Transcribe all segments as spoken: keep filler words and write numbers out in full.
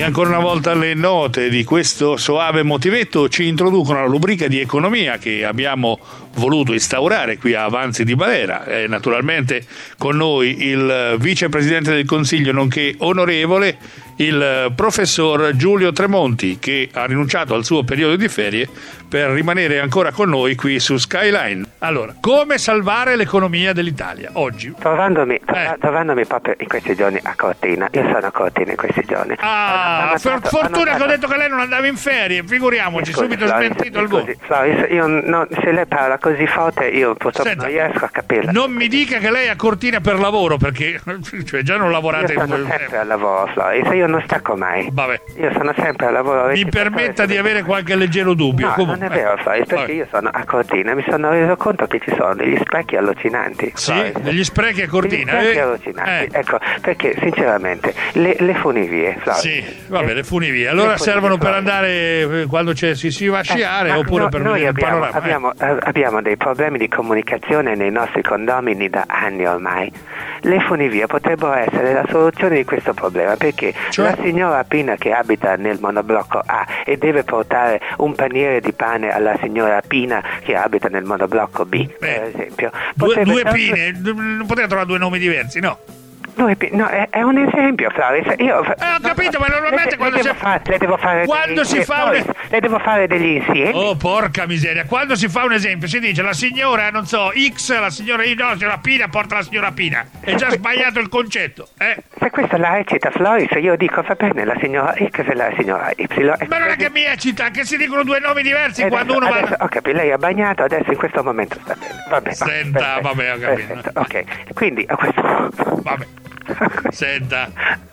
ancora una volta le note di questo soave motivetto ci introducono alla rubrica di economia che abbiamo voluto instaurare qui a Avanzi di Valera. Eh, naturalmente con noi il vicepresidente del Consiglio nonché onorevole, il professor Giulio Tremonti, che ha rinunciato al suo periodo di ferie per rimanere ancora con noi qui su Skyline. Allora, come salvare l'economia dell'Italia oggi? Trovandomi, Eh. trovandomi proprio in questi giorni a Cortina, io sono a Cortina in questi giorni. Ah, Hanno for- dato- fortuna hanno che ho dato- detto che lei non andava in ferie, figuriamoci, Scusi, subito Floris, smentito il scusi, volo. Floris, io non, se lei parla così forte io purtroppo Senta, non riesco a capirla. Non mi dica che lei è a Cortina per lavoro, perché cioè, già non lavorate Io sono in sempre al lavoro, Floris, io non stacco mai. Vabbè. Io sono sempre al lavoro. Mi permetta di avere qualche leggero dubbio. No, Comunque. non è vero, Floris, perché Vabbè. io sono a Cortina e mi sono reso conto che ci sono degli sprechi allucinanti. Sì, Floris. degli sprechi a Cortina. Degli sprechi eh? allucinanti, Eh. ecco, perché sinceramente le, le funivie, Floris, Sì, vabbè, eh, le funivie. Allora le funivie, servono per Floris. andare eh, quando c'è, si, si va a sciare Eh, ma oppure no- per noi vedere il abbiamo, panorama. eh. abbiamo, eh, abbiamo dei problemi di comunicazione nei nostri condomini da anni ormai. Le funivie potrebbero essere la soluzione di questo problema, perché Cioè? la signora Pina che abita nel monoblocco A e deve portare un paniere di pane alla signora Pina che abita nel monoblocco B, Beh, per esempio. Due, potrebbe due tanto- pine, non potete trovare due nomi diversi, no? Due pi- no, è, è un esempio, Floris. Io, Eh, ho capito, ma normalmente le, quando le si- devo fare, le devo fare Quando degli si insiemi, fa un- Floris, le devo fare degli insiemi. Oh, porca miseria. Quando si fa un esempio, si dice la signora, non so, X, la signora Y, no, la signora Pina porta la signora Pina. È già sbagliato il concetto, eh? Se questa la recita Floris, io dico va bene la signora X e la signora Y. Ma non è che mi eccita, che si dicono due nomi diversi E quando adesso, uno adesso, va... ho capito, lei ha bagnato, adesso in questo momento sta bene. Va bene. Senta, perfetto, vabbè, ho capito. perfetto, ok, quindi a questo punto... Vabbè, senta.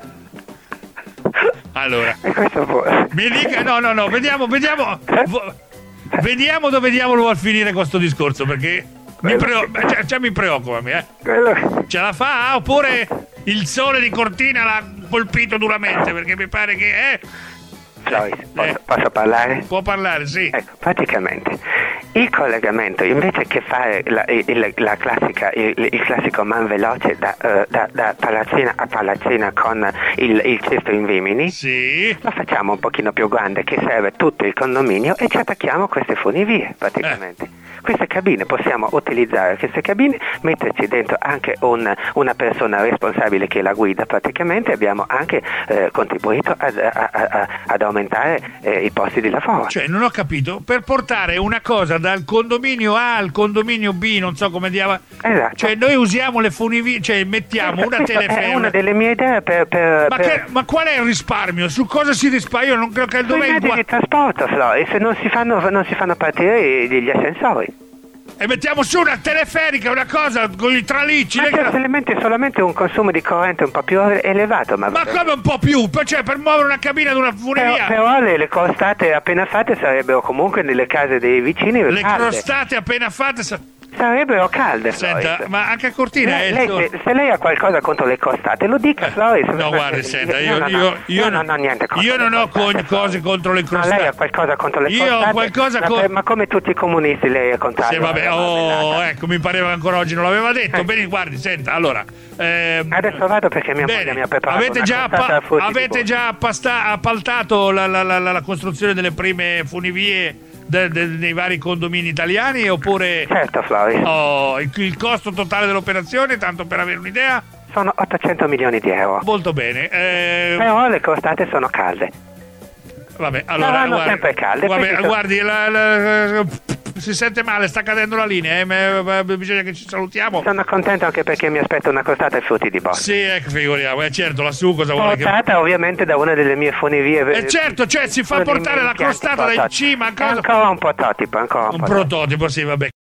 Allora, A questo punto... mi dica, no, no, no, vediamo, vediamo, vo- vediamo dove diavolo vuol finire questo discorso, perché mi, preo- cioè, cioè, mi preoccupa, eh. Quello che... Ce la fa? Oppure il sole di Cortina l'ha colpito duramente, perché mi pare che, eh, Floris, posso, Eh. posso parlare? può parlare, sì. Ecco, praticamente il collegamento invece che fare la, il, la classica, il, il classico man veloce da, eh, da, da palazzina a palazzina con il, il cesto in vimini, Sì. lo facciamo un pochino più grande che serve tutto il condominio e ci attacchiamo queste funivie praticamente. Queste cabine possiamo utilizzare, queste cabine, metterci dentro anche un, una persona responsabile che la guida praticamente, abbiamo anche eh, contribuito ad, a, a, ad aumentare eh, i posti di lavoro. Cioè, non ho capito, per portare una cosa dal condominio A al condominio B, non so come diavolo. Esatto. Cioè, noi usiamo le funivie, cioè mettiamo una Questa è teleferma. una delle mie idee per... per, Ma, per che- ma qual è il risparmio? Su cosa si risparmia? Io non credo che sui dov'è il mezzi gua- di trasporto, Floris, se non si fanno, non si fanno partire gli ascensori. E mettiamo su una teleferica, una cosa con i tralicci. Ma le- questo elemento è solamente un consumo di corrente un po' più elevato, ma, Ma come un po' più? Cioè, per muovere una cabina di una però, funivia? però le, le crostate appena fatte sarebbero comunque nelle case dei vicini Le calde. crostate appena fatte. sa- Sarebbero calde, Senta, Floris. ma anche a Cortina è Lei, il lei- suo- se, se lei ha qualcosa contro le crostate, lo dica, Floris. No, guardi, senta, io, no, no, io, io, io non ho niente contro io le non ho crostate, con- cose Floris. contro le No, crostate. lei ha qualcosa contro le Io ho crostate. qualcosa ma, con- per- ma come tutti i comunisti lei è contrario. Sì, vabbè, alla oh, marmellata. ecco, mi pareva che ancora oggi non l'aveva detto. Eh. Bene, guardi, senta, allora. ehm, Adesso vado perché mia bene, moglie mi ha preparato avete una già, crostata appa- a frutti di avete bosco. già appasta- appaltato la, la- la- la- la costruzione delle prime funivie de- de- nei vari condomini italiani oppure Certo, Floris. oh, il, il costo totale dell'operazione, tanto per avere un'idea? Sono ottocento milioni di euro. Molto bene. eh, Però le crostate sono calde. Vabbè, allora Saranno guardi, sempre calde, vabbè, perché- guardi la- la- si sente male, sta cadendo la linea, eh, ma- ma- bisogna che ci salutiamo. Sono contento anche perché mi aspetto una crostata ai frutti di bosco. Sì, ecco, figuriamo, eh, certo, lassù cosa vuole che... Portata ovviamente da una delle mie funivie. Eh, certo, cioè si fa uno dei portare miei la impianti crostata da in prototipi. cima, cosa? Ancora un prototipo, ancora un, Un prototipo. prototipo, sì, vabbè.